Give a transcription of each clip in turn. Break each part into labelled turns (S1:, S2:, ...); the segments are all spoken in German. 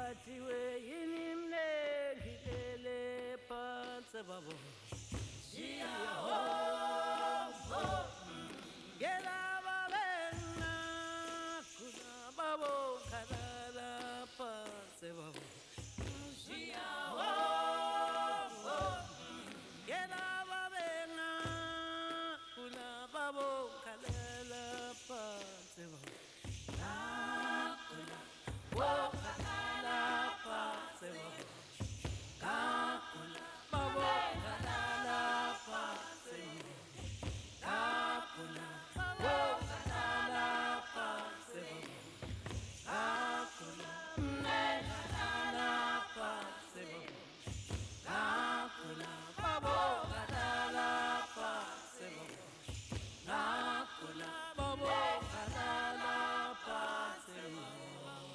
S1: Jiwe inimne gilele panse babo. Jia ho ho. Gela babena kuna babo kalala panse babo. Jia ho ho. Gela babena kuna babo kalala panse babo. Kakula, oh kalala panse babo. Kakula, babo kalala panse babo. Kakula, oh kalala panse babo. Kakula, kalala panse babo. Kakula, babo kalala panse babo. Kakula, babo kalala panse babo.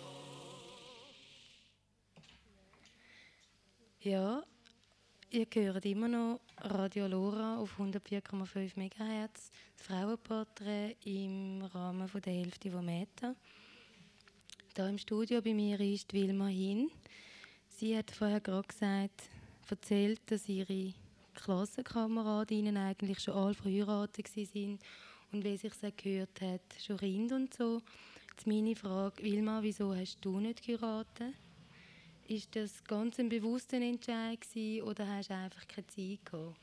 S2: Ja, ihr hört immer noch Radio Lora auf 104,5 MHz, das Frauenporträt im Rahmen von der Hälfte vom Meter. Hier im Studio bei mir ist Wilma Hin. Sie hat vorher gerade erzählt, dass ihre Klassenkameradinnen eigentlich schon alle verheiratet waren und wie sich das gehört hat, schon Kinder und so. Jetzt meine Frage, Wilma, wieso hast du nicht geheiratet? Ist das ganz ein bewusster Entscheid gewesen, oder hast du einfach keine Zeit gehabt?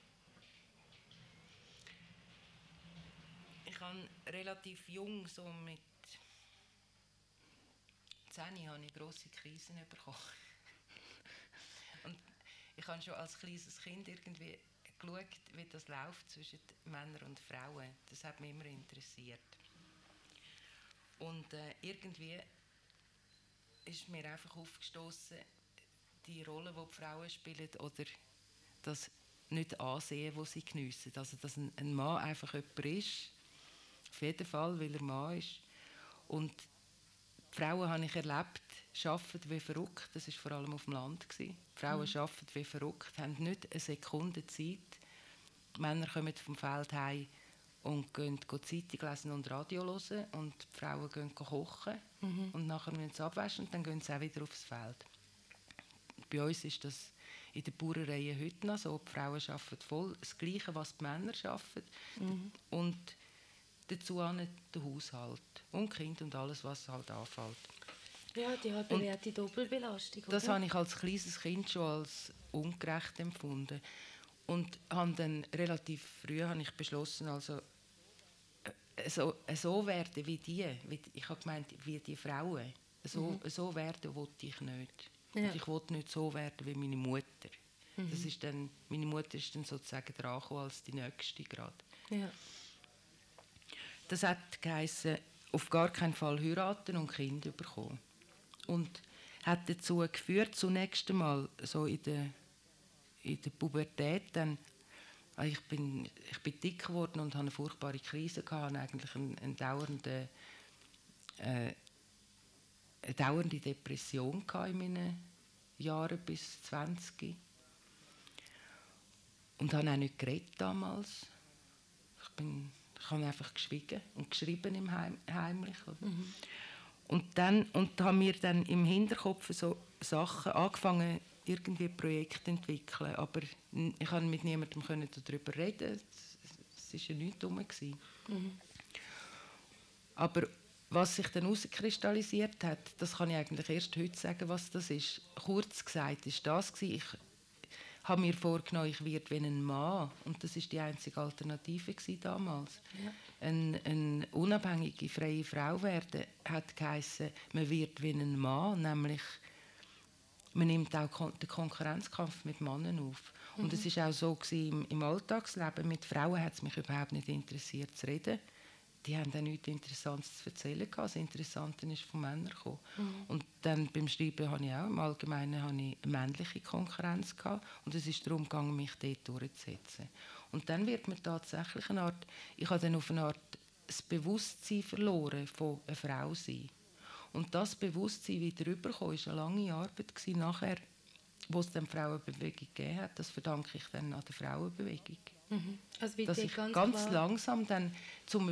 S3: Ich habe relativ jung, so mit 10 habe ich grosse Krisen bekommen. Und ich habe schon als kleines Kind irgendwie geschaut, wie das läuft zwischen Männern und Frauen. Das hat mich immer interessiert. Und irgendwie ist mir einfach aufgestoßen, die Rolle, die Frauen spielen, oder das nicht ansehen, das sie geniessen. Also, dass ein Mann einfach jemand ist, auf jeden Fall, weil er Mann ist. Und die Frauen, habe ich erlebt, arbeiten wie verrückt. Das war vor allem auf dem Land. Die Frauen arbeiten wie verrückt, haben nicht eine Sekunde Zeit. Die Männer kommen vom Feld heim und gehen Zeitung lesen und Radio hören. Und die Frauen gehen kochen. Und nachher müssen sie abwaschen und dann gehen sie auch wieder aufs Feld. Bei uns ist das in den Bauerneien heute noch so. Die Frauen arbeiten voll das Gleiche, was die Männer arbeiten. Und dazu der Haushalt und Kind und alles, was halt anfällt.
S2: Ja, die hat bewährte Doppelbelastung, oder?
S3: Das habe ich als kleines Kind schon als ungerecht empfunden. Und habe dann relativ früh habe ich beschlossen, also so werden wie die. Ich habe gemeint, wie die Frauen. So werden wollte ich nicht. Ja. Und ich wollte nicht so werden wie meine Mutter. Das ist dann, meine Mutter ist dann sozusagen dran gekommen als die Nächste gerade. Ja. Das hat geheissen, auf gar keinen Fall heiraten und Kinder bekommen. Und hat dazu geführt, zunächst einmal so in der Pubertät, dann, ich bin dick geworden und hatte eine furchtbare Krise gehabt, eigentlich eine dauernde Depression in meinen Jahren bis 20. Und habe auch nicht geredet damals. Ich habe einfach geschwiegen und geschrieben heimlich. Und habe mir dann im Hinterkopf so Sachen angefangen, irgendwie Projekte zu entwickeln. Aber ich konnte mit niemandem darüber reden. Es war ja nichts dumm. Aber was sich dann herauskristallisiert hat, das kann ich eigentlich erst heute sagen, was das ist. Kurz gesagt ist das gewesen. Ich habe mir vorgenommen, ich werde wie ein Mann. Und das war die einzige Alternative damals. Ja. Eine unabhängige, freie Frau werden hat geheissen, man wird wie ein Mann, nämlich man nimmt auch den Konkurrenzkampf mit Männern auf. Und es war auch so gewesen, im Alltagsleben. Mit Frauen hat es mich überhaupt nicht interessiert zu reden. Die haben dann nichts Interessantes zu erzählen gehabt. Das Interessante ist von Männern gekommen. Und dann beim Schreiben habe ich auch im Allgemeinen eine männliche Konkurrenz gehabt. Und es ist darum gegangen, mich dort durchzusetzen. Und dann wird man tatsächlich eine Art, ich habe dann auf eine Art das Bewusstsein verloren von einer Frau sein. Und das Bewusstsein wieder rüberkommen, war eine lange Arbeit gewesen. Nachher, wo es dann die Frauenbewegung gegeben hat, das verdanke ich dann an der Frauenbewegung. Also dass ich ganz langsam dann zum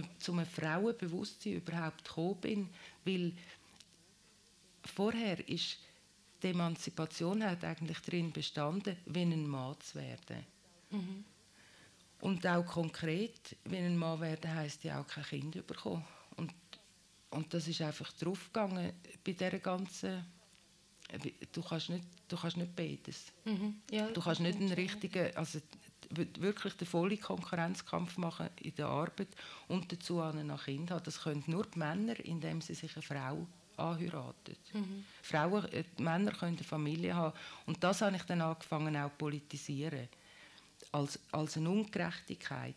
S3: Frauenbewusstsein überhaupt gekommen bin, weil vorher ist die Emanzipation hat eigentlich darin bestanden, wie ein Mann zu werden. Und auch konkret, wie ein Mann werden, heisst ja auch kein Kind bekommen. Und das ist einfach draufgegangen bei dieser ganzen... Du kannst nicht beides.
S2: Ja,
S3: Du kannst nicht einen richtigen, also wirklich den vollen Konkurrenzkampf machen in der Arbeit und dazu nach Kind haben. Das können nur die Männer, indem sie sich eine Frau anheiraten. Die Männer können eine Familie haben. Und das habe ich dann angefangen auch zu politisieren. Als eine Ungerechtigkeit.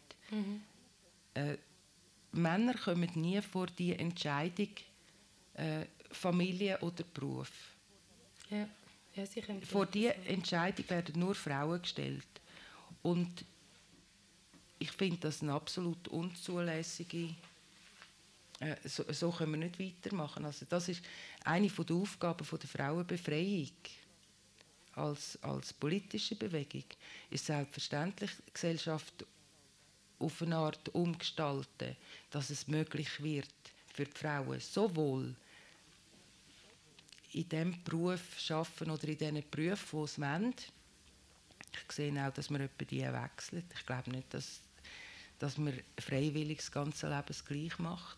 S3: Männer kommen nie vor die Entscheidung Familie oder Beruf.
S2: Ja. Ja, sie können
S3: Vor diese Entscheidung werden nur Frauen gestellt. Und ich finde das eine absolut unzulässige... so können wir nicht weitermachen. Also das ist eine der Aufgaben der Frauenbefreiung als politische Bewegung. Ist selbstverständlich die Gesellschaft auf eine Art umgestalten, dass es möglich wird für die Frauen sowohl in diesem Beruf arbeiten oder in diesen Berufen, die sie wollen. Ich sehe auch, dass man etwa die wechselt. Ich glaube nicht, dass man freiwillig das ganze Leben das gleich macht.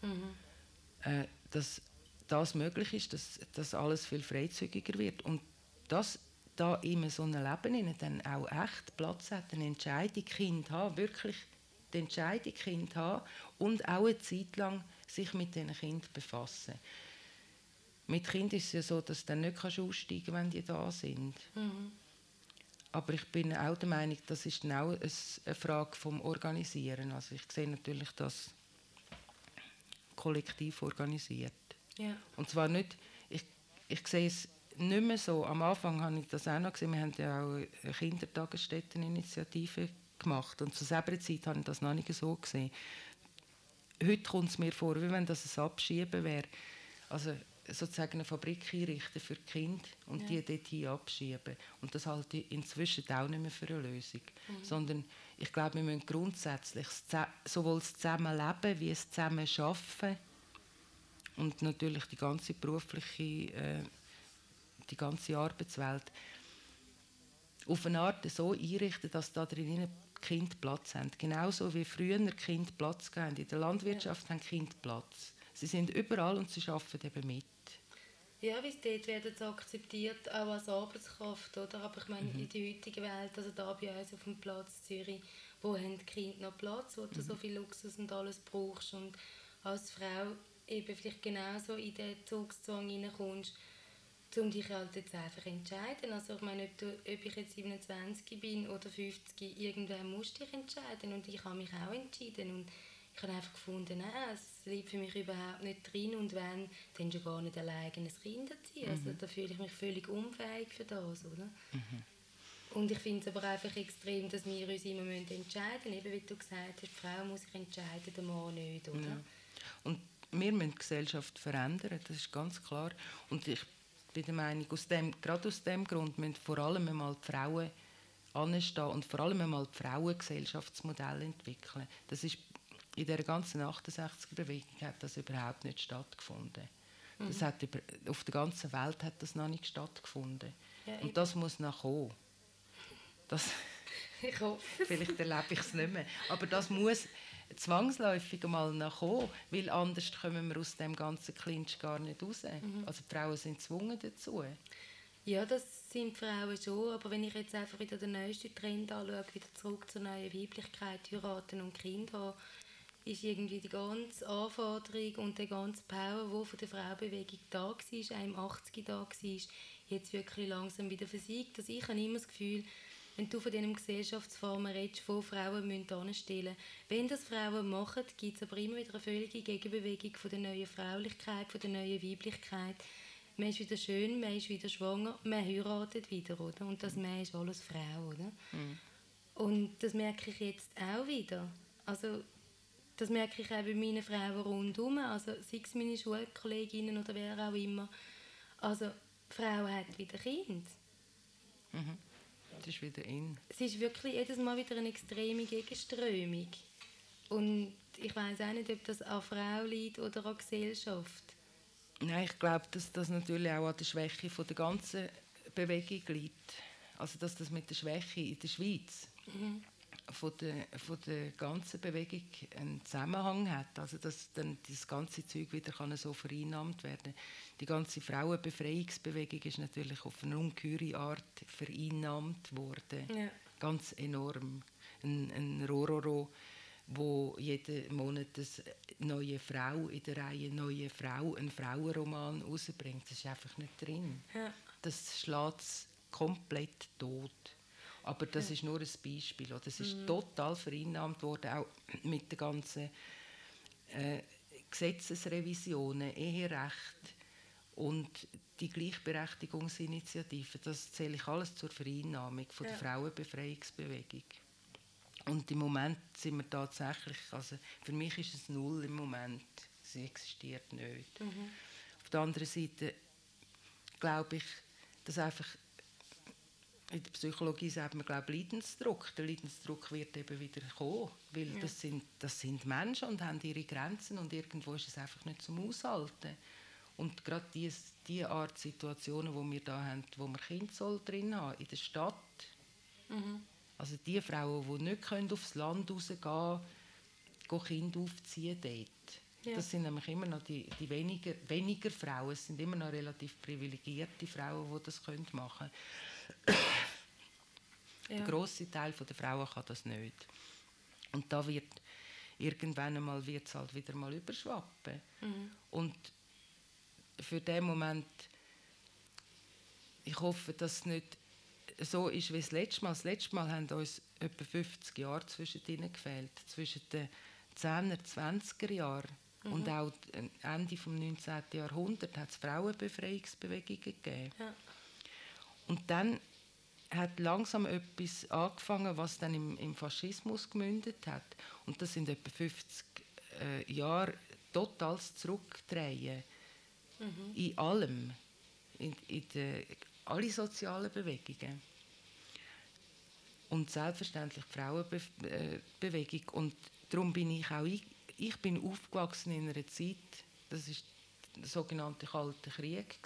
S3: Dass das möglich ist, dass alles viel freizügiger wird. Und dass da in so einem Leben dann auch echt Platz hat, eine Entscheidung Kind haben, wirklich die Entscheidung Kind haben und auch eine Zeit lang sich mit diesen Kindern befassen. Mit Kindern ist es ja so, dass du dann nicht aussteigen kannst, wenn die da sind. Aber ich bin auch der Meinung, das ist dann auch eine Frage vom Organisieren. Also ich sehe natürlich das kollektiv organisiert.
S2: Ja.
S3: Und zwar nicht, ich sehe es nicht mehr so. Am Anfang habe ich das auch noch gesehen. Wir haben ja auch eine Kindertagesstätteninitiative gemacht. Und zur selben Zeit habe ich das noch nicht so gesehen. Heute kommt es mir vor, wie wenn das ein Abschieben wäre. Also sozusagen eine Fabrik einrichten für die Kinder und die dort hin abschieben. Und das halte ich inzwischen auch nicht mehr für eine Lösung. Sondern ich glaube, wir müssen grundsätzlich sowohl das Zusammenleben wie das Zusammenarbeiten und natürlich die ganze berufliche, die ganze Arbeitswelt auf eine Art so einrichten, dass da drinnen Kinder Platz haben. Genauso wie früher Kinder Platz haben. In der Landwirtschaft haben Kinder Platz. Sie sind überall und sie arbeiten eben mit.
S2: Ja, wie es dort werden sie akzeptiert, auch als Arbeitskraft, oder? Aber ich meine, in der heutigen Welt, also da bei uns auf dem Platz Zürich, wo haben die Kinder noch Platz, wo du so viel Luxus und alles brauchst und als Frau eben vielleicht genauso in den Zugszwang hineinkommst, um dich halt jetzt einfach entscheiden. Also ich meine, ob ich jetzt 27 bin oder 50, irgendwann musst du dich entscheiden und ich habe mich auch entschieden und ich habe einfach gefunden, nein, es liegt für mich überhaupt nicht drin und wenn, dann schon gar nicht allein ein Kind erziehen. Also da fühle ich mich völlig unfähig für das, oder? Und ich finde es aber einfach extrem, dass wir uns immer entscheiden müssen. Eben wie du gesagt hast, die Frau muss sich entscheiden, der Mann nicht, oder?
S3: Ja. Und wir müssen die Gesellschaft verändern, das ist ganz klar. Und ich bin der Meinung, gerade aus dem Grund müssen vor allem einmal die Frauen anstehen und vor allem einmal die Frauen Gesellschaftsmodelle entwickeln. Das ist in der ganzen 68er-Bewegung hat das überhaupt nicht stattgefunden. Das hat auf der ganzen Welt hat das noch nicht stattgefunden. Ja, und das muss noch kommen.
S2: Ich hoffe.
S3: Vielleicht erlebe ich es nicht mehr. Aber das muss zwangsläufig mal noch kommen, weil anders kommen wir aus dem ganzen Clinch gar nicht raus. Also die Frauen sind gezwungen dazu.
S2: Ja, das sind die Frauen schon, aber wenn ich jetzt einfach wieder den neuesten Trend anschaue, wieder zurück zur neuen Weiblichkeit, heiraten und Kinder haben, ist irgendwie die ganze Anforderung und der ganze Power, der von der Frauenbewegung da war, auch im 80er da war, jetzt wirklich langsam wieder versiegt. Also ich habe immer das Gefühl, wenn du von diesen Gesellschaftsformen redest, wo Frauen anstellen müssen, wenn das Frauen machen, gibt es aber immer wieder eine völlige Gegenbewegung von der neuen Fraulichkeit, von der neuen Weiblichkeit. Man ist wieder schön, man ist wieder schwanger, man heiratet wieder, oder? Und das Mann ist alles Frau, oder? Und das merke ich jetzt auch wieder. Also das merke ich auch bei meinen Frauen rundherum, also sei es meine Schulkolleginnen oder wer auch immer. Also die Frau hat wieder Kind.
S3: Das ist wieder in.
S2: Es ist wirklich jedes Mal wieder eine extreme Gegenströmung. Und ich weiss auch nicht, ob das an Frau liegt oder an Gesellschaft.
S3: Nein, ich glaube, dass das natürlich auch an der Schwäche von der ganzen Bewegung liegt. Also dass das mit der Schwäche in der Schweiz von der ganzen Bewegung einen Zusammenhang hat. Also dass dann das ganze Zeug wieder kann so vereinnahmt werden. Die ganze Frauenbefreiungsbewegung ist natürlich auf eine ungeheure Art vereinnahmt worden. Ja. Ganz enorm. Ein Rororo, wo jeden Monat eine neue Frau in der Reihe, neue Frau, einen Frauenroman rausbringt. Das ist einfach nicht drin. Ja. Das schlägt es komplett tot. Aber das ist nur ein Beispiel. Das ist total vereinnahmt worden, auch mit den ganzen Gesetzesrevisionen, Eherecht und die Gleichberechtigungsinitiative. Das zähle ich alles zur Vereinnahmung von der Frauenbefreiungsbewegung. Und im Moment sind wir tatsächlich, also für mich ist es null im Moment. Sie existiert nicht. Auf der anderen Seite glaube ich, dass einfach in der Psychologie sagt man, glaube Leidensdruck. Der Leidensdruck wird eben wieder kommen, weil das sind Menschen und haben ihre Grenzen und irgendwo ist es einfach nicht zum Aushalten. Und gerade diese Art Situationen, die wir da haben, wo wir Kinder drin haben, in der Stadt, also die Frauen, die nicht aufs Land rausgehen können, Kinder aufziehen dort. Ja. Das sind nämlich immer noch die weniger Frauen. Es sind immer noch relativ privilegierte Frauen, die das machen können. Ja. Der grosse Teil der Frauen kann das nicht. Und da wird irgendwann einmal wird's halt wieder mal überschwappen. Und für den Moment, ich hoffe, dass es nicht so ist wie das letzte Mal. Das letzte Mal haben uns etwa 50 Jahre zwischen ihnen gefehlt. Zwischen den 10er, 20er Jahren und auch Ende des 19. Jahrhunderts hat es Frauenbefreiungsbewegungen gegeben. Ja. Und dann hat langsam etwas angefangen, was dann im Faschismus gemündet hat. Und das sind etwa 50 Jahre totales Zurückdrehen in allem, alle sozialen Bewegungen. Und selbstverständlich die Frauenbewegung. Und darum bin ich bin aufgewachsen in einer Zeit, das war der sogenannte Kalte Krieg.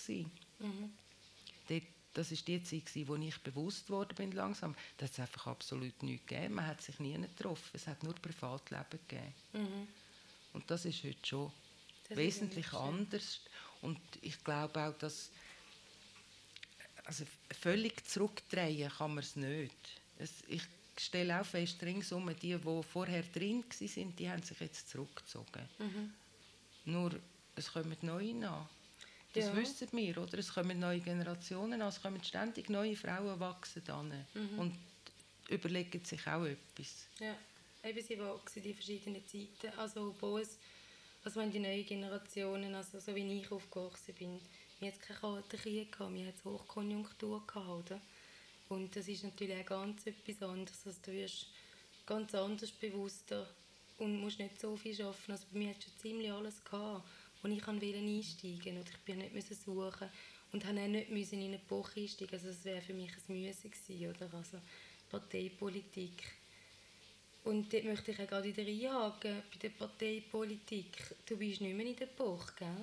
S3: Das war die Zeit, wo ich bewusst worden bin langsam. Da hat es einfach absolut nichts gegeben. Man hat sich nie getroffen. Es hat nur Privatleben gegeben. Und das ist heute schon wesentlich anders. Und ich glaube auch, dass also völlig zurückdrehen kann man es nicht. Ich stelle auch fest, ringsum, die vorher drin waren, die haben sich jetzt zurückgezogen. Nur, es kommen neue nach. Das wissen wir, oder? Es kommen neue Generationen an, es kommen ständig neue Frauen wachsen an und überlegen sich auch etwas. Ja,
S2: eben sie wachsen die verschiedenen Zeiten. Also wenn die neuen Generationen, also so wie ich aufgewachsen bin, wir hatten keinen Kalten Krieg, wir hatten Hochkonjunktur gehabt, oder? Und das ist natürlich auch ganz etwas anderes. Also du wirst ganz anders bewusster und musst nicht so viel arbeiten. Also bei mir hat schon ziemlich alles gehabt, wo ich einsteigen wollte. Ich musste nicht suchen und musste auch nicht in eine Epoche einsteigen. Also das wäre für mich ein Müsse gewesen, oder? Also Parteipolitik. Und dort möchte ich auch gerade wieder einhaken, bei der Parteipolitik. Du bist nicht mehr in der Epoche, gell?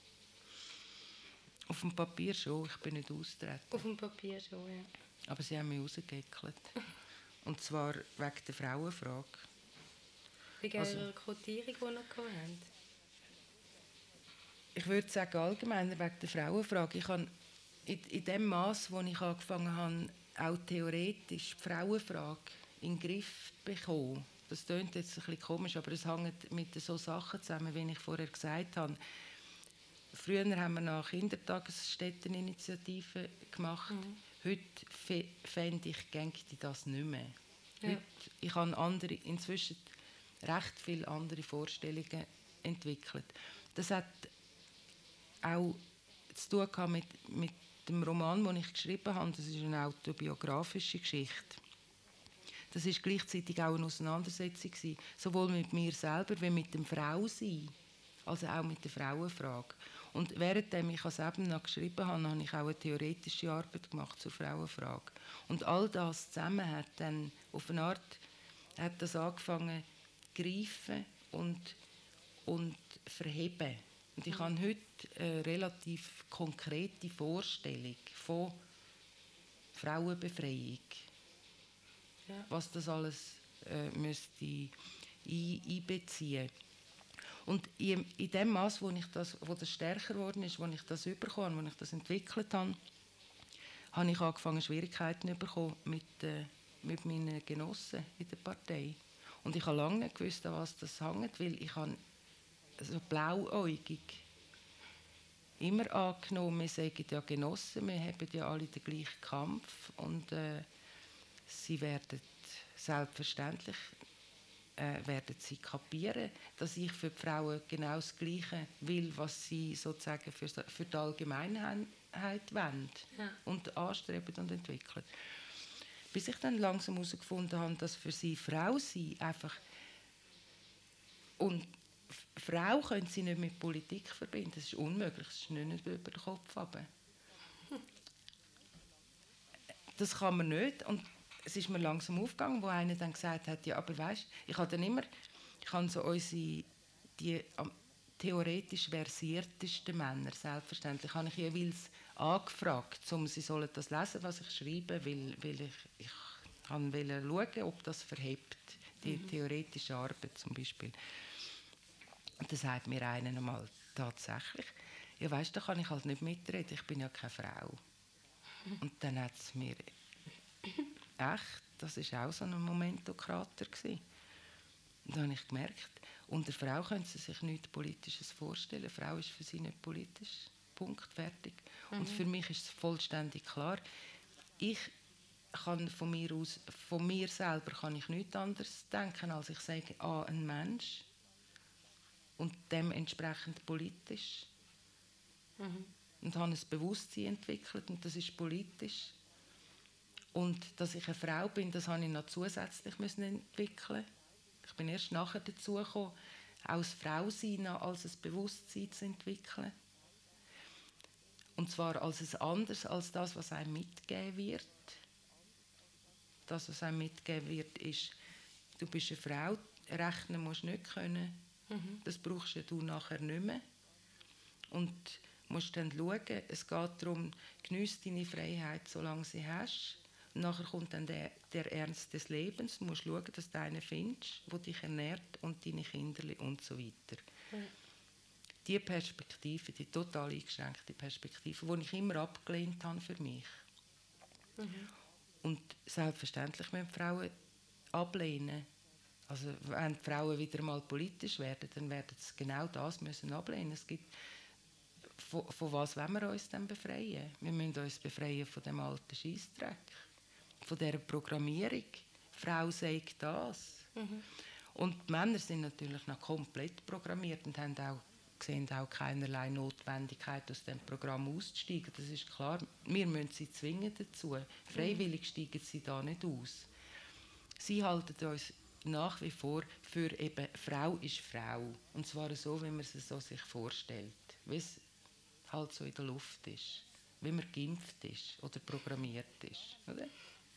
S3: Auf dem Papier schon, ich bin nicht austreten.
S2: Auf dem Papier schon, ja.
S3: Aber sie haben mich rausgeekelt. Und zwar wegen der Frauenfrage.
S2: Wegen der Quotierung, die wir hatten?
S3: Ich würde sagen, allgemein wegen der Frauenfrage. Ich habe in dem Maß, wo ich angefangen habe, auch theoretisch die Frauenfrage in den Griff bekommen. Das klingt jetzt ein bisschen komisch, aber es hängt mit so Sachen zusammen, wie ich vorher gesagt habe. Früher haben wir nach Kindertagesstätteninitiativen gemacht. Heute fände ich, gänge das nicht mehr. Ja. Heute, ich habe inzwischen recht viele andere Vorstellungen entwickelt. Das hat auch zu tun mit dem Roman, den ich geschrieben habe. Das ist eine autobiografische Geschichte. Das war gleichzeitig auch eine Auseinandersetzung, sowohl mit mir selber wie mit dem Frausein, also auch mit der Frauenfrage. Und während ich als Ebner geschrieben habe, habe ich auch eine theoretische Arbeit gemacht zur Frauenfrage. Und all das zusammen hat dann auf eine Art hat das angefangen zu greifen und verheben. Und ich habe heute eine relativ konkrete Vorstellung von Frauenbefreiung.
S2: Ja.
S3: Was das alles müsste einbeziehen. Und in dem Maß, wo das stärker geworden ist, wo ich das bekommen habe, wo ich das entwickelt habe, habe ich angefangen, Schwierigkeiten zu bekommen mit meinen Genossen in der Partei. Und ich habe lange nicht gewusst, an was das hängt, weil ich habe so blauäugig immer angenommen, wir seien ja Genossen, wir haben ja alle den gleichen Kampf und sie werden selbstverständlich werden sie kapieren, dass ich für die Frauen genau das Gleiche will, was sie sozusagen für die Allgemeinheit wollen und anstreben und entwickeln. Bis ich dann langsam herausgefunden habe, dass für sie Frau sein einfach und Frau können sie nicht mit Politik verbinden. Das ist unmöglich, das ist nicht über den Kopf runter. Das kann man nicht. Und es ist mir langsam aufgegangen, wo einer dann gesagt hat, ja, aber weisst, ich habe so unsere, die theoretisch versiertesten Männer, selbstverständlich, habe ich jeweils angefragt, sie sollen das lesen, was ich schreibe, weil ich wollte schauen, ob das verhebt, die theoretische Arbeit zum Beispiel. Und dann sagt mir einer einmal tatsächlich, ja weisst, da kann ich halt nicht mitreden, ich bin ja keine Frau. Und dann hat es mir echt, das war auch so ein Momentokrater gewesen. Und dann habe ich gemerkt, unter Frau können sie sich nichts Politisches vorstellen. Eine Frau ist für sie nicht politisch. Punkt, fertig. Und für mich ist es vollständig klar, ich kann von mir selber kann ich nichts anderes denken, als ich sage, ein Mensch und dementsprechend politisch. Und habe ein Bewusstsein entwickelt und das ist politisch. Und dass ich eine Frau bin, das habe ich noch zusätzlich entwickeln. Ich bin erst nachher dazu gekommen, als Frau sein, als ein Bewusstsein zu entwickeln. Und zwar als ein anderes als das, was einem mitgegeben wird. Das, was einem mitgegeben wird, ist, du bist eine Frau, rechnen musst du nicht können. Das brauchst du nachher nicht mehr. Und musst dann schauen, es geht darum, geniesse deine Freiheit, solange sie hast. Und nachher kommt dann der Ernst des Lebens. Du musst schauen, dass du einen findest, der dich ernährt und deine Kinder und so weiter. Die Perspektive, die total eingeschränkte Perspektive, die ich immer abgelehnt habe für mich. Und selbstverständlich müssen Frauen ablehnen. Also wenn die Frauen wieder mal politisch werden, dann werden sie genau das müssen ablehnen. Es gibt, von was wollen wir uns denn befreien? Wir müssen uns befreien von dem alten Scheissdreck, von dieser Programmierung. Frau sagt das. Und die Männer sind natürlich noch komplett programmiert und sehen auch keinerlei Notwendigkeit, aus dem Programm auszusteigen. Das ist klar. Wir müssen sie zwingen dazu. Freiwillig steigen sie da nicht aus. Sie halten uns nach wie vor für eben, Frau ist Frau. Und zwar so, wie man es so sich vorstellt. Wie es halt so in der Luft ist. Wie man geimpft ist oder programmiert ist. Oder?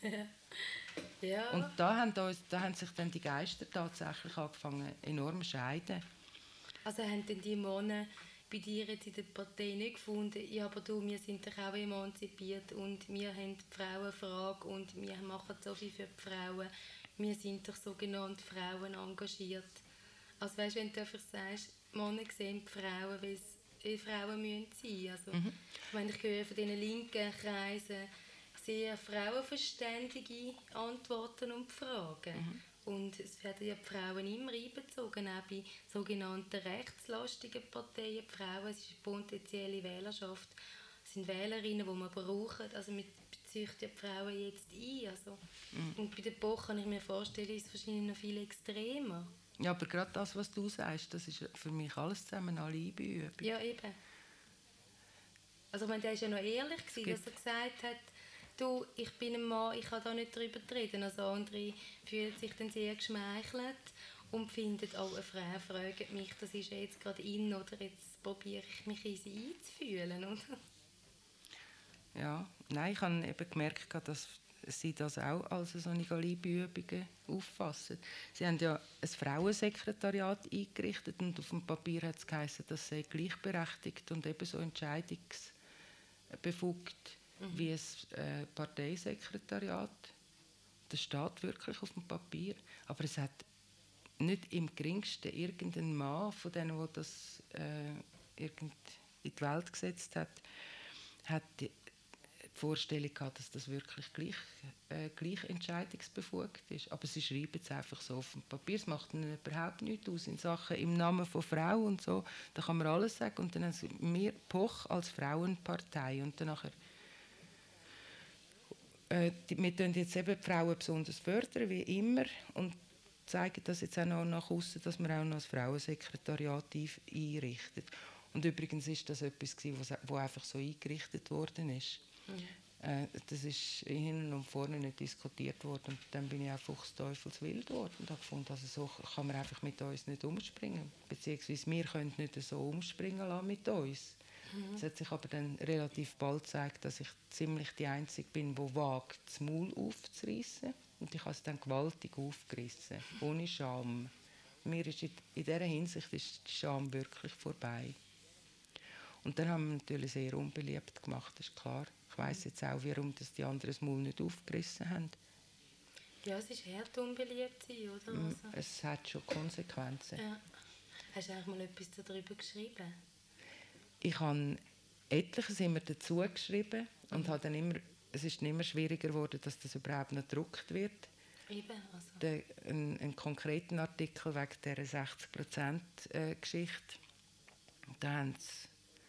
S2: Ja.
S3: Und da haben sich dann die Geister tatsächlich angefangen enorm zu scheiden.
S2: Also haben denn die Männer bei dir jetzt in der Partei nicht gefunden, ja, aber du, wir sind doch auch emanzipiert und wir haben die Frauenfrage und wir machen so viel für die Frauen, wir sind doch sogenannte Frauen engagiert. Also weißt du, wenn du einfach sagst, Männer sehen die Frauen, wie Frauen müssen sein. Also, ich meine, ich höre von diesen linken Kreisen sehr frauenverständige Antworten und Fragen. Und es werden ja die Frauen immer einbezogen, auch bei sogenannten rechtslastigen Parteien. Die Frauen, es ist eine potenzielle Wählerschaft, es sind Wählerinnen, die man braucht. Also man bezieht ja die Frauen jetzt ein. Also, und bei der Boch kann ich mir vorstellen, ist es wahrscheinlich noch viel extremer.
S3: Ja, aber gerade das, was du sagst, das ist für mich alles zusammen eine Alibi-Übung.
S2: Ja, eben. Also ich meine, der war ja noch ehrlich, dass er gesagt hat, du, ich bin ein Mann, ich kann da nicht drüber reden. Also andere fühlen sich dann sehr geschmeichelt und finden, oh, eine Frau fragt mich, das ist jetzt gerade in oder jetzt probiere ich mich in sie einzufühlen, oder?
S3: Ja, nein, ich habe eben gemerkt, dass sie das auch als so eine Galibi-Übungen auffassen. Sie haben ja ein Frauensekretariat eingerichtet und auf dem Papier hat es geheißen, das sei gleichberechtigt und ebenso entscheidungsbefugt wie ein Parteisekretariat. Das steht wirklich auf dem Papier, aber es hat nicht im geringsten irgendein Mann von denen, der das in die Welt gesetzt hat die Vorstellung gehabt, dass das wirklich gleich entscheidungsbefugt ist. Aber sie schreiben es einfach so auf dem Papier. Es macht ihnen überhaupt nichts aus in Sachen im Namen von Frau und so. Da kann man alles sagen. Und dann haben wir POCH als Frauenpartei. Und dann nachher wir fördern jetzt eben die Frauen besonders fördern, wie immer. Und zeigen das jetzt auch noch nach außen, dass man auch noch das Frauensekretariat einrichtet. Und übrigens ist das etwas, was einfach so eingerichtet worden ist. Das ist hinten und vorne nicht diskutiert worden. Und dann bin ich auch fuchsteufelswild geworden und habe gefunden, also so kann man einfach mit uns nicht umspringen. Beziehungsweise wir können nicht so umspringen lassen mit uns. Es hat sich aber dann relativ bald gezeigt, dass ich ziemlich die Einzige bin, die wagt, das Maul aufzureissen. Und ich habe es dann gewaltig aufgerissen, ohne Scham. Mir ist in dieser Hinsicht ist die Scham wirklich vorbei. Und dann haben wir natürlich sehr unbeliebt gemacht, das ist klar. Ich weiss jetzt auch, warum das die anderen das Maul nicht aufgerissen haben.
S2: Ja, es ist hart unbeliebt sein, oder? Also.
S3: Es hat schon Konsequenzen.
S2: Ja. Hast du eigentlich mal etwas darüber geschrieben?
S3: Ich habe etliches immer dazu geschrieben und habe dann immer, es ist immer schwieriger geworden, dass das überhaupt noch gedruckt wird.
S2: Eben, also.
S3: Einen konkreten Artikel wegen dieser 60%-Geschichte, da haben sie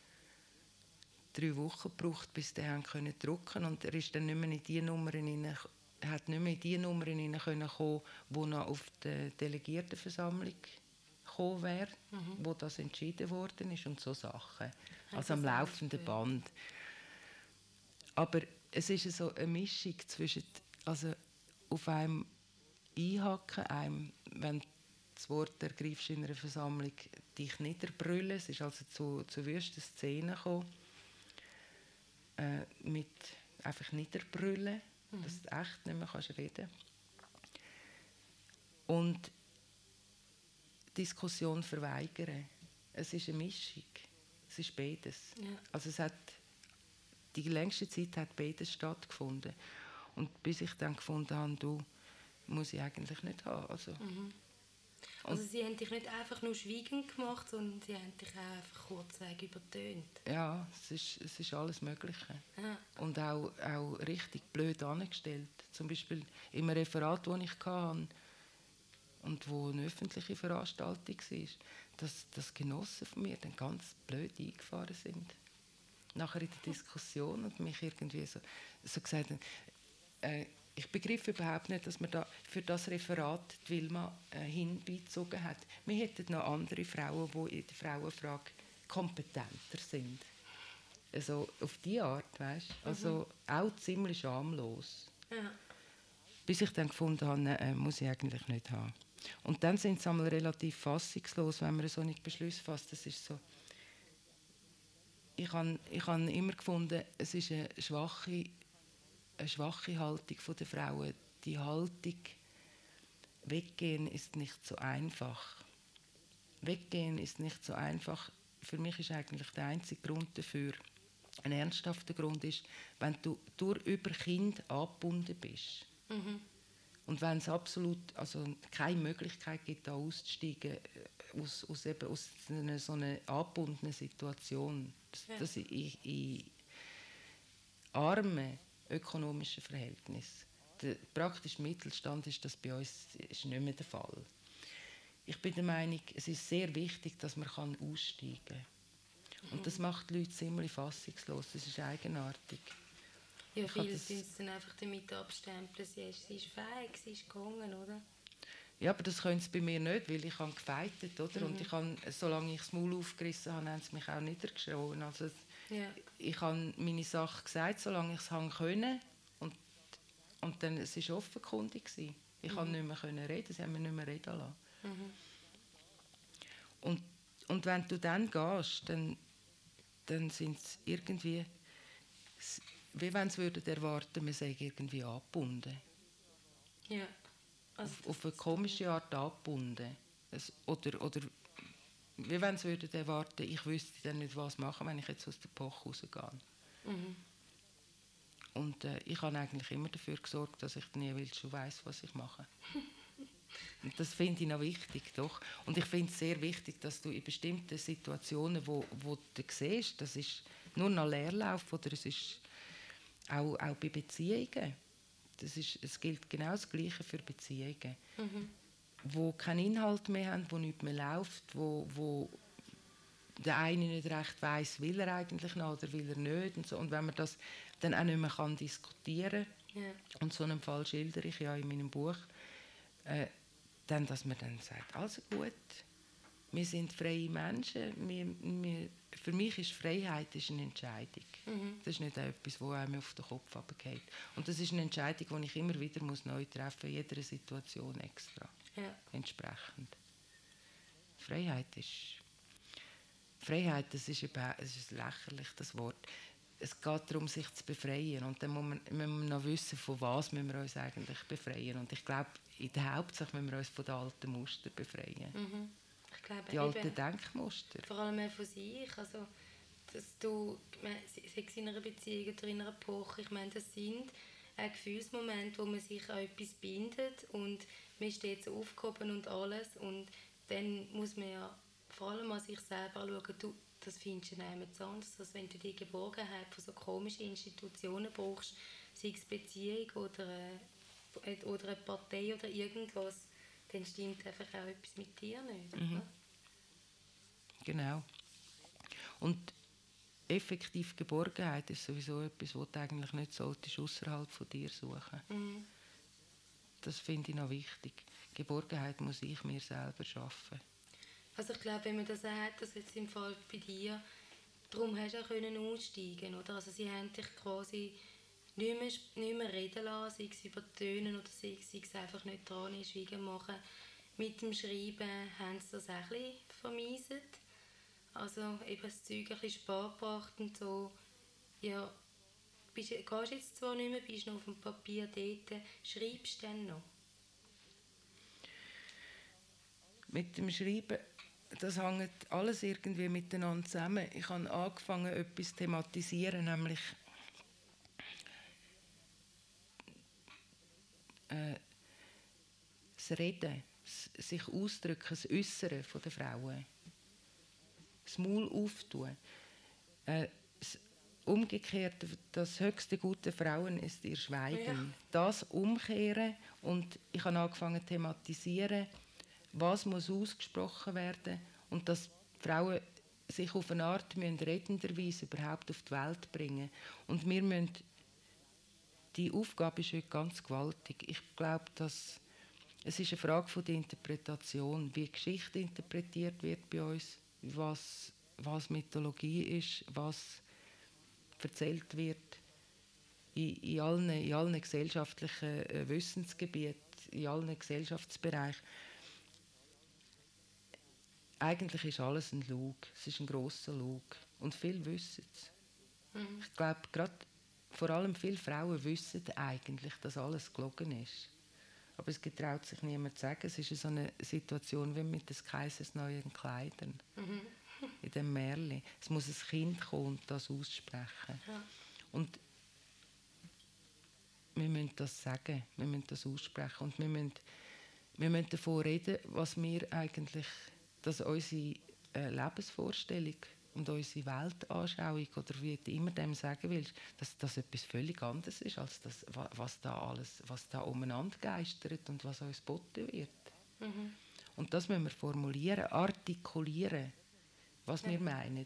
S3: 3 Wochen gebraucht, bis sie drucken konnten. Und er ist dann nicht mehr in die Nummern hinein, hat nicht mehr in die Nummern hineinkommen, die noch auf der Delegiertenversammlung gekommen wäre, wo das entschieden worden ist und so Sachen. Also am laufenden Band. Aber es ist so eine Mischung zwischen, also auf einem einhaken, einem, wenn du das Wort ergreifst in einer Versammlung, dich niederbrüllen. Es ist also zu wüsten Szenen gekommen, mit einfach niederbrüllen, dass du echt nicht mehr reden kannst. Und Diskussion verweigern. Es ist eine Mischung. Es ist beides. Ja. Also die längste Zeit hat beides stattgefunden. Und bis ich dann gefunden habe, du, muss ich eigentlich nicht haben.
S2: Also sie haben dich nicht einfach nur schweigend gemacht, sondern sie haben dich auch einfach kurzweg übertönt.
S3: Ja, es ist alles Mögliche. Ja. Und auch richtig blöd angestellt. Zum Beispiel im Referat, das ich hatte, und wo eine öffentliche Veranstaltung war, dass Genossen von mir dann ganz blöd eingefahren sind. Nachher in der Diskussion und mich irgendwie so gesagt haben, ich begriff überhaupt nicht, dass man da für das Referat die Wilma hinbeizogen hat. Wir hätten noch andere Frauen, die in der Frauenfrage kompetenter sind. Also auf diese Art, weißt du? Also auch ziemlich schamlos. Ja. Bis ich dann gefunden habe, muss ich eigentlich nicht haben. Und dann sind sie einmal relativ fassungslos, wenn man so einen Beschluss fasst. Das ist so. Ich habe immer gefunden, es ist eine schwache Haltung der Frauen. Die Haltung, weggehen ist nicht so einfach. Weggehen ist nicht so einfach. Für mich ist eigentlich der einzige Grund dafür, ein ernsthafter Grund ist, wenn du über Kind angebunden bist. Und wenn es absolut keine Möglichkeit gibt, da auszusteigen aus einer so einer angebundenen Situation, dass in armen ökonomischen Verhältnissen, der praktische Mittelstand ist das bei uns ist nicht mehr der Fall. Ich bin der Meinung, es ist sehr wichtig, dass man aussteigen kann. Und das macht die Leute ziemlich fassungslos, das ist eigenartig.
S2: Ja, viele sind dann einfach damit abstempeln, sie ist fähig, sie ist gegangen, oder?
S3: Ja, aber das können sie bei mir nicht, weil ich habe gefeitet, oder? Und solange ich das Maul aufgerissen habe, haben sie mich auch niedergeschlagen. Also ich habe meine Sache gesagt, solange ich es konnte. Und dann, es war offenkundig. Ich konnte nicht mehr reden, sie haben mich nicht mehr reden lassen. Und wenn du dann gehst, dann sind es irgendwie... wie wenn sie würden erwarten, man sei irgendwie angebunden.
S2: Ja. Also
S3: Auf eine komische Art angebunden. Oder wie wenn sie würden erwarten, ich wüsste dann nicht, was machen, wenn ich jetzt aus der Poch rausgehe.
S2: Mhm.
S3: Und ich habe eigentlich immer dafür gesorgt, dass ich dann jeweils schon weiss, was ich mache. Und das finde ich noch wichtig, doch. Und ich finde es sehr wichtig, dass du in bestimmten Situationen, wo du siehst, das ist nur noch Leerlauf oder es ist auch bei Beziehungen. Es gilt genau das Gleiche für Beziehungen, wo keinen Inhalt mehr haben, wo nichts mehr läuft, wo der eine nicht recht weiss, will er eigentlich noch oder will er nicht. Und, so. Und wenn man das dann auch nicht mehr kann diskutieren kann,
S2: Ja.
S3: und so einen Fall schildere ich ja in meinem Buch, dann, dass man dann sagt, also gut, wir sind freie Menschen, für mich ist Freiheit eine Entscheidung. Das ist nicht etwas, das einem auf den Kopf runterfällt. Und das ist eine Entscheidung, die ich immer wieder neu treffen muss, in jeder Situation extra, entsprechend. Freiheit, das ist lächerlich, das Wort. Es geht darum, sich zu befreien. Und dann müssen wir noch wissen, von was wir uns eigentlich befreien. Und ich glaube, in der Hauptsache müssen wir uns von den alten Mustern befreien.
S2: Ich glaube,
S3: Die alten Denkmuster.
S2: Vor allem auch von sich. Also, dass du, sei es in einer Beziehung oder in einer Epoche, ich meine, das sind Gefühlsmomente, wo man sich an etwas bindet und man steht so aufgehoben und alles. Und dann muss man ja vor allem an sich selber schauen, du, das findest du niemand anders, als wenn du die Geborgenheit von so komischen Institutionen brauchst, sei es Beziehung oder eine Partei oder irgendwas, dann stimmt einfach auch etwas mit dir nicht. Oder?
S3: Genau. Und effektiv Geborgenheit ist sowieso etwas, was du eigentlich nicht solltest, außerhalb von dir suchen. Das finde ich noch wichtig. Geborgenheit muss ich mir selber schaffen.
S2: Also ich glaube, wenn man das hat, das jetzt im Fall bei dir, darum hast du auch können aussteigen, oder? Also sie haben dich quasi nicht mehr reden lassen, sei es übertönen oder sei es einfach nicht dran schweigen machen. Mit dem Schreiben haben sie das auch ein bisschen vermeiset. Also eben das Zeug ein bisschen spät gebracht und so. Ja, gehst jetzt zwar nicht mehr, bist noch auf dem Papier dort, schreibst du dann noch?
S3: Mit dem Schreiben, das hängt alles irgendwie miteinander zusammen. Ich habe angefangen, etwas zu thematisieren, nämlich das Reden, das sich ausdrücken, das Äußern der Frauen. Das Maul auftun. Umgekehrt, das höchste Gut der Frauen ist ihr Schweigen. Ja. Das umkehren und ich habe angefangen zu thematisieren, was muss ausgesprochen werden und dass Frauen sich auf eine Art redenderweise überhaupt auf die Welt bringen. Und wir müssen, die Aufgabe ist heute ganz gewaltig. Ich glaube, dass es ist eine Frage von der Interpretation, wie Geschichte interpretiert wird bei uns, was Mythologie ist, was erzählt wird in allen gesellschaftlichen Wissensgebieten, in allen Gesellschaftsbereichen. Eigentlich ist alles ein Lug. Es ist ein grosser Lug. Und viele wissen es. Ich glaube, gerade vor allem viele Frauen wissen eigentlich, dass alles gelogen ist. Aber es getraut sich niemand zu sagen. Es ist so eine Situation wie mit des Kaisers neuen Kleidern. In dem Märchen. Es muss ein Kind kommen und das aussprechen. Ja. Und wir müssen das sagen, wir müssen das aussprechen. Und wir müssen davon reden, was wir eigentlich, dass unsere Lebensvorstellung und unsere Weltanschauung, oder wie du immer dem sagen willst, dass das etwas völlig anderes ist, als das, was da umeinander geistert und was uns geboten wird. Und das müssen wir formulieren, artikulieren, was wir meinen.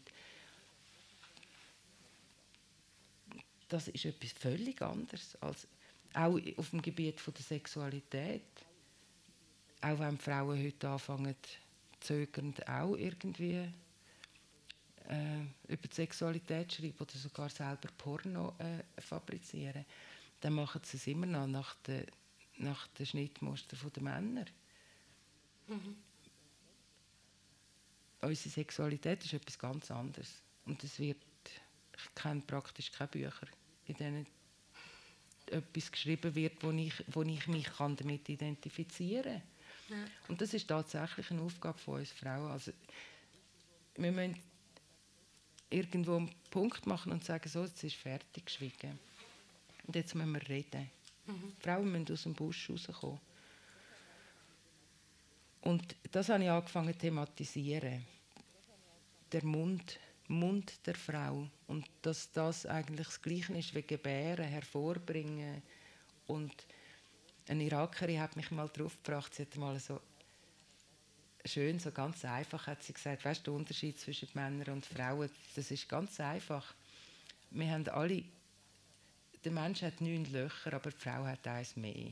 S3: Das ist etwas völlig anderes, als auch auf dem Gebiet von der Sexualität. Auch wenn Frauen heute anfangen, zögernd auch irgendwie über die Sexualität schreiben oder sogar selber Porno fabrizieren, dann machen sie es immer noch nach den Schnittmustern der Männer. Unsere Sexualität ist etwas ganz anderes. Und ich kenne praktisch keine Bücher in denen etwas geschrieben wird, wo ich mich damit identifizieren kann. Ja. Und das ist tatsächlich eine Aufgabe von uns Frauen. Also, wir müssen irgendwo einen Punkt machen und sagen, so, jetzt ist fertig geschwiegen. Und jetzt müssen wir reden. Frauen müssen aus dem Busch rauskommen. Und das habe ich angefangen zu thematisieren. Der Mund der Frau. Und dass das eigentlich das Gleiche ist wie Gebären, hervorbringen. Und eine Irakerin hat mich mal drauf gebracht, sie hat mal so schön, so ganz einfach, hat sie gesagt, weißt du, der Unterschied zwischen Männern und Frauen, das ist ganz einfach. Wir haben alle, der Mensch hat 9 Löcher, aber die Frau hat 1 mehr.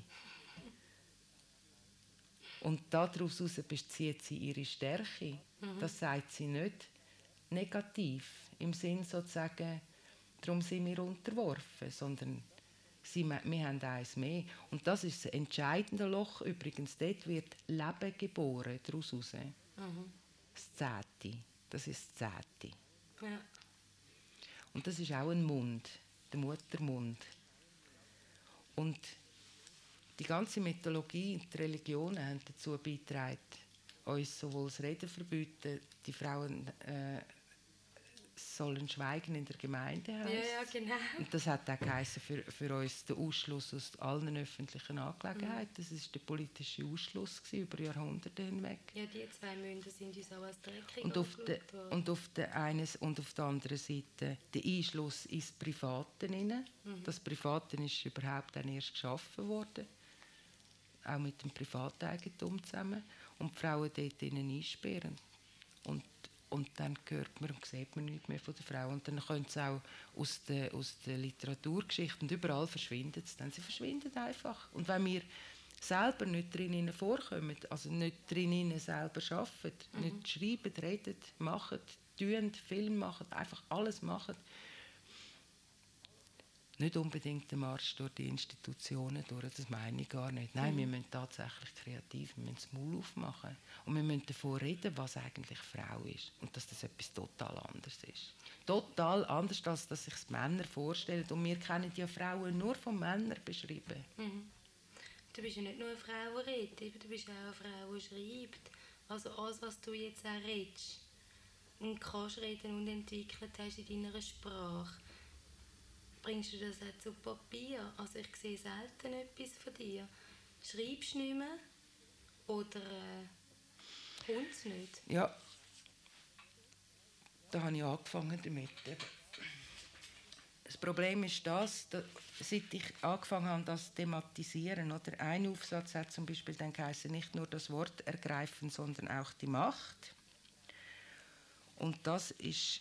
S3: Und daraus bezieht sie ihre Stärke. Das sagt sie nicht negativ, im Sinn sozusagen, darum sind wir unterworfen, sondern wir haben 1 mehr. Und das ist das entscheidende Loch. Übrigens, dort wird Leben geboren, daraus raus. Das 10. Das ist das 10. Ja. Und das ist auch ein Mund, der Muttermund. Und die ganze Mythologie und die Religionen haben dazu beigetragen, uns sowohl das Reden verbieten, die Frauen sollen schweigen in der Gemeinde.
S2: Ja, genau.
S3: Und das hat auch geheißen für uns den Ausschluss aus allen öffentlichen Angelegenheiten. Das war der politische Ausschluss über Jahrhunderte hinweg.
S2: Ja, die 2 Münder sind uns auch als dreckig
S3: und auf der anderen Seite der Einschluss ins Private hinein. Das Private ist überhaupt dann erst geschaffen worden, auch mit dem Privateigentum zusammen. Und die Frauen dort einsperren. Und dann hört man und sieht man nichts mehr von der Frau. Und dann können sie auch aus der Literaturgeschichte und überall verschwinden sie dann. Sie verschwinden einfach. Und wenn wir selber nicht drinnen vorkommen, also nicht drinnen selber arbeiten, nicht schreiben, reden, machen, tun, Film machen, einfach alles machen, nicht unbedingt den Marsch durch die Institutionen durch, das meine ich gar nicht. Nein, wir müssen tatsächlich kreativ, wir müssen das Maul aufmachen. Und wir müssen davon reden, was eigentlich Frau ist. Und dass das etwas total anderes ist. Total anders, als dass sich Männer vorstellen. Und wir kennen ja Frauen nur von Männern beschrieben.
S2: Du bist ja nicht nur eine Frau, die redet, du bist auch eine Frau, die schreibt. Also alles, was du jetzt auch redest und kannst reden und entwickelt hast in deiner Sprache, bringst du das auch zu Papier? Also ich sehe selten etwas von dir. Schreibst du nicht mehr? Oder kommt es nicht?
S3: Ja, da habe ich angefangen damit. Das Problem ist das, seit ich angefangen habe, das zu thematisieren, oder? Ein Aufsatz hat zum Beispiel dann geheißen, nicht nur das Wort ergreifen, sondern auch die Macht. Und das ist...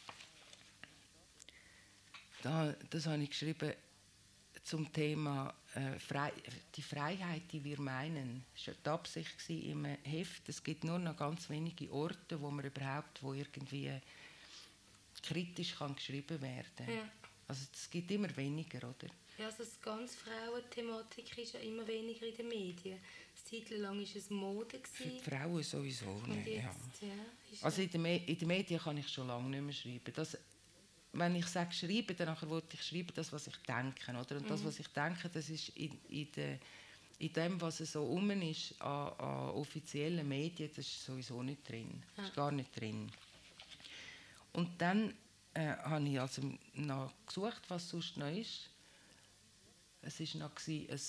S3: Das habe ich geschrieben zum Thema die Freiheit, die wir meinen. Das war die Absicht im Heft. Es gibt nur noch ganz wenige Orte, wo man überhaupt irgendwie kritisch kann geschrieben werden kann. Ja. Also es gibt immer weniger, oder?
S2: Ja, also die ganze Frauenthematik ist ja immer weniger in den Medien. Eine Zeit lang war es Mode.
S3: Für die Frauen sowieso nicht.
S2: Jetzt,
S3: ja. Also in den Medien kann ich schon lange nicht mehr schreiben. Wenn ich sage schreiben, dann wollte ich schreiben, das, was ich denke. Oder? Und das, was ich denke, das ist in dem, was so rum ist, an offiziellen Medien, das ist sowieso nicht drin. Das ist gar nicht drin. Und dann habe ich also noch gesucht, was sonst noch ist. Es war noch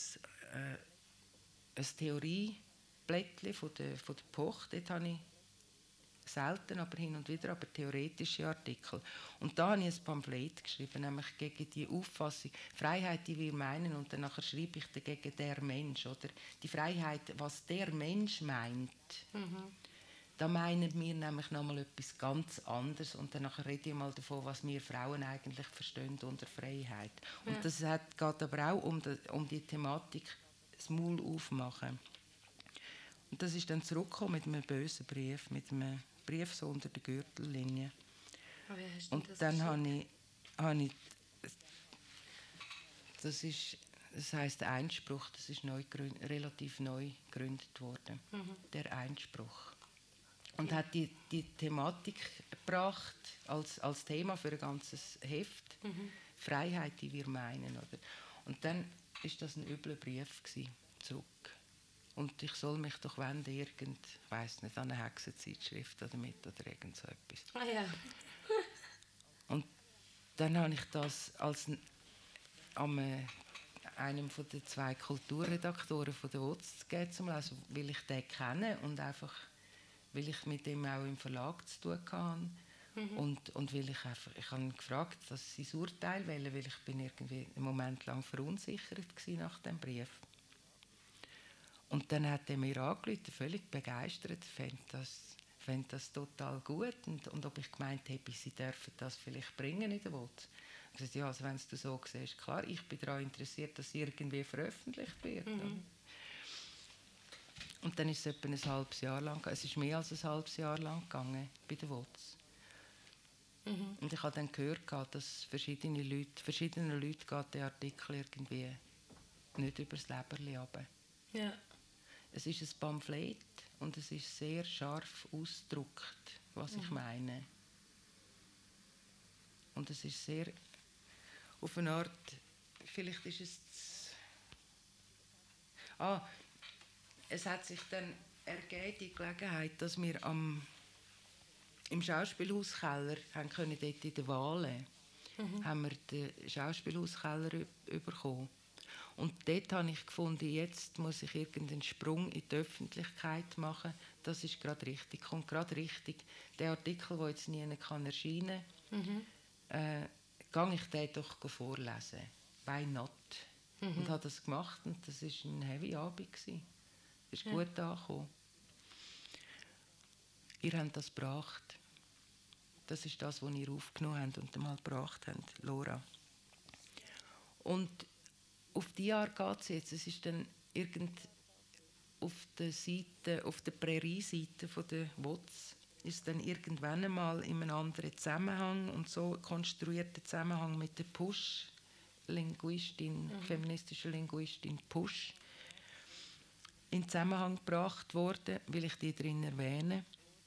S3: ein Theorieblättchen von der Poch. Dort habe ich selten, aber hin und wieder, aber theoretische Artikel. Und da habe ich ein Pamphlet geschrieben, nämlich gegen die Auffassung, Freiheit, die wir meinen, und dann schreibe ich dagegen der Mensch, oder? Die Freiheit, was der Mensch meint, da meinen wir nämlich nochmal etwas ganz anderes, und dann rede ich mal davon, was wir Frauen eigentlich verstehen unter Freiheit. Und das geht aber auch um die Thematik, das Maul aufmachen. Und das ist dann zurückgekommen mit einem bösen Brief, mit einem Brief so unter der Gürtellinie. Und dann habe ich das heisst Einspruch, das ist relativ neu gegründet worden, der Einspruch. Und hat die Thematik gebracht als Thema für ein ganzes Heft, Freiheit, die wir meinen. Oder? Und dann war das ein übler Brief zurück. Und ich soll mich doch wenden, ich weiss nicht, an eine Hexenzeitschrift damit oder irgend so etwas.
S2: Ah ja.
S3: Und dann habe ich das als einem von den 2 Kulturredaktoren von der WOZ gegeben zum Lesen, weil ich den kenne und einfach, weil ich mit ihm auch im Verlag zu tun hatte. Und weil ich habe gefragt, dass sie das Urteil wählen, weil ich bin irgendwie einen Moment lang verunsichert war nach dem Brief. Und dann hat er mir angerufen, völlig begeistert, fände das total gut und ob ich gemeint hätte, sie dürfen das vielleicht bringen in der WOZ. Ich sagte, ja, also wenn du so siehst, klar, ich bin daran interessiert, dass es irgendwie veröffentlicht wird. Und dann ist es etwa ein halbes Jahr lang, es ist mehr als ein halbes Jahr lang gegangen bei der WOZ. Und ich habe dann gehört, dass verschiedenen Leuten geht der Artikel irgendwie nicht übers Leberli runter.
S2: Ja.
S3: Es ist ein Pamphlet und es ist sehr scharf ausgedruckt, was ich meine. Und es ist sehr, auf eine Art, vielleicht ist es... es hat sich dann ergeben, die Gelegenheit, dass wir im Schauspielhauskeller haben können, dort in der Wahlen, haben wir den Schauspielhauskeller bekommen. Und dort habe ich gefunden, jetzt muss ich irgendeinen Sprung in die Öffentlichkeit machen. Das ist gerade richtig. Kommt gerade richtig. Der Artikel, der jetzt nie erscheinen kann, gehe ich den doch vorlesen. Why not? Und habe das gemacht und das war ein heavy Abend. Es ist gut angekommen. Ihr habt das gebracht. Das ist das, was ihr aufgenommen habt und einmal gebracht habt, Lora. Und auf die Art geht es jetzt. Es ist dann auf der Prärie-Seite der WOZ ist dann irgendwann einmal in einem anderen Zusammenhang und so konstruierter Zusammenhang mit der Pusch, feministischen Linguistin Pusch, in Zusammenhang gebracht worden, weil ich die drin erwähne.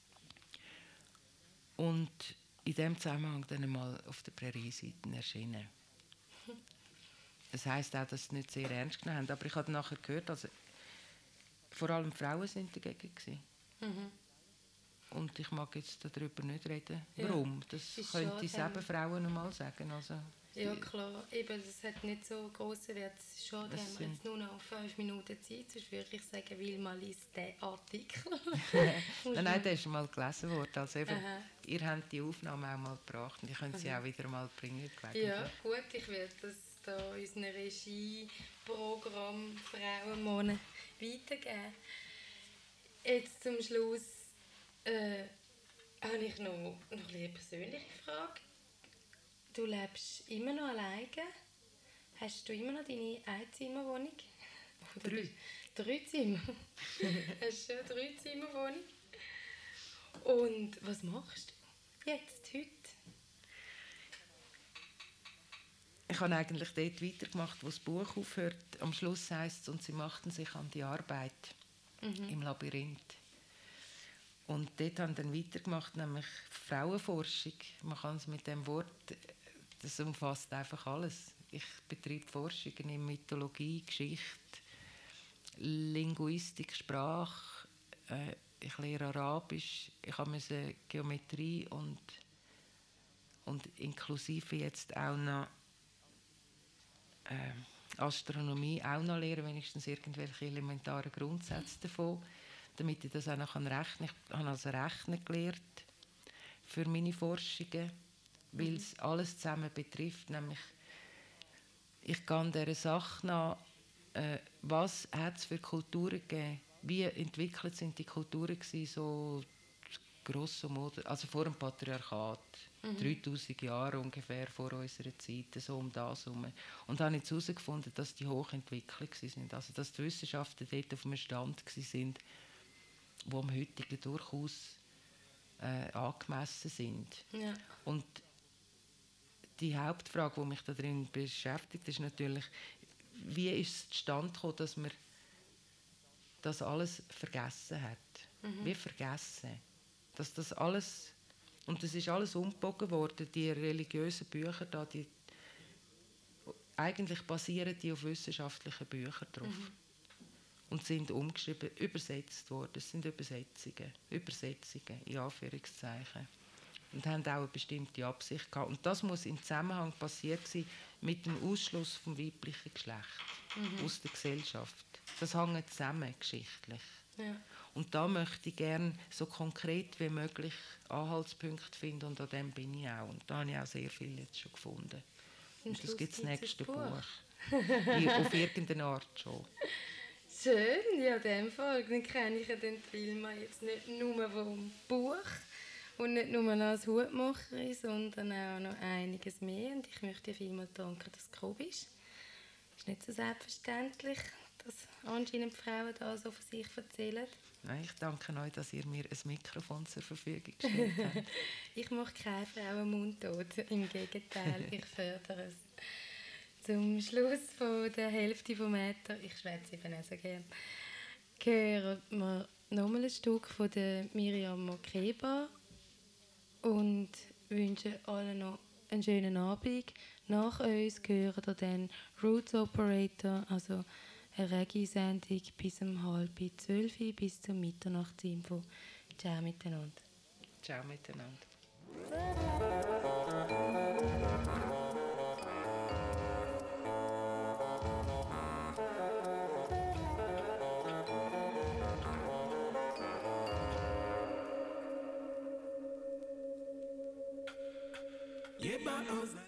S3: Und in diesem Zusammenhang dann einmal auf der Prärie-Seite erschienen. Das heisst auch, dass sie es nicht sehr ernst genommen haben. Aber ich habe nachher gehört, also vor allem Frauen sind dagegen gewesen. Und ich mag jetzt darüber nicht reden. Ja. Warum? Das könnte ich eben Frauen einmal sagen. Also,
S2: ja klar, eben, das hat nicht so grossen Wert. Es ist schade, haben wir jetzt nur noch 5 Minuten Zeit. Sonst würde ich sagen, will mal liest den Artikel.
S3: Nein, der ist mal gelesen worden. Also eben, ihr habt die Aufnahme auch mal gebracht und ich könnt sie auch wieder mal bringen.
S2: Ja, gut, ich werde das da unserem Regieprogramm Frauenmonat weitergeben. Jetzt zum Schluss habe ich noch eine persönliche Frage. Du lebst immer noch alleine? Hast du immer noch deine Einzimmerwohnung? 3 Zimmer? Hast du eine 3-Zimmerwohnung? Und was machst du jetzt, heute?
S3: Ich habe eigentlich dort weitergemacht, wo das Buch aufhört. Am Schluss heisst es, und sie machten sich an die Arbeit im Labyrinth. Und dort haben dann weitergemacht, nämlich Frauenforschung. Man kann es mit dem Wort, das umfasst einfach alles. Ich betreibe Forschungen in Mythologie, Geschichte, Linguistik, Sprache. Ich lehre Arabisch. Ich musste Geometrie und inklusive jetzt auch noch Astronomie auch noch lernen, wenigstens irgendwelche elementaren Grundsätze davon, damit ich das auch noch rechnen kann. Ich habe also Rechnen gelernt für meine Forschungen, weil es alles zusammen betrifft, nämlich ich gehe dieser Sache nach, was hat es für Kulturen gegeben, wie entwickelt sind die Kulturen gewesen, so grosso modo, also vor dem Patriarchat, 3000 Jahre ungefähr vor unserer Zeit, so um das herum. Und habe jetzt herausgefunden, dass die hochentwickelt sind, also dass die Wissenschaften dort auf einem Stand sind, wo am heutigen durchaus angemessen sind. Ja. Und die Hauptfrage, die mich da drin beschäftigt, ist natürlich, wie ist es zustande gekommen, dass man das alles vergessen hat? Wie vergessen? Dass das alles, und das ist alles umgebogen worden, die religiösen Bücher da, eigentlich basieren die auf wissenschaftlichen Büchern drauf. Und sind umgeschrieben, übersetzt worden. Es sind Übersetzungen in Anführungszeichen. Und haben auch eine bestimmte Absicht gehabt. Und das muss im Zusammenhang passiert sein mit dem Ausschluss vom weiblichen Geschlecht aus der Gesellschaft. Das hängt zusammen, geschichtlich.
S2: Ja.
S3: Und da möchte ich gerne so konkret wie möglich Anhaltspunkte finden und an dem bin ich auch. Und da habe ich auch sehr viel jetzt schon gefunden. Und das gibt das nächste Buch. Auf irgendeine Art schon.
S2: Schön, ja, in dem Fall. Dann kenne ich ja den Film jetzt nicht nur vom Buch und nicht nur als Hutmacherin, sondern auch noch einiges mehr. Und ich möchte dir vielmals danken, dass du gekommen bist. Es ist nicht so selbstverständlich, dass anscheinend Frauen da so von sich erzählen.
S3: Nein, ich danke euch, dass ihr mir ein Mikrofon zur Verfügung gestellt habt.
S2: Ich mache keine Frauen mundtot, im Gegenteil, ich fördere es. Zum Schluss von der Hälfte vom Meter, ich schwätze eben auch so gerne, hören wir nochmal ein Stück von der Miriam Makeba und wünschen allen noch einen schönen Abend. Nach uns hören wir dann Roots Operator, also eine Reggae-Sendung bis um 11:30, bis zum Mitternachtsinfo. Ciao miteinander.
S3: Ciao miteinander.
S1: Yeah,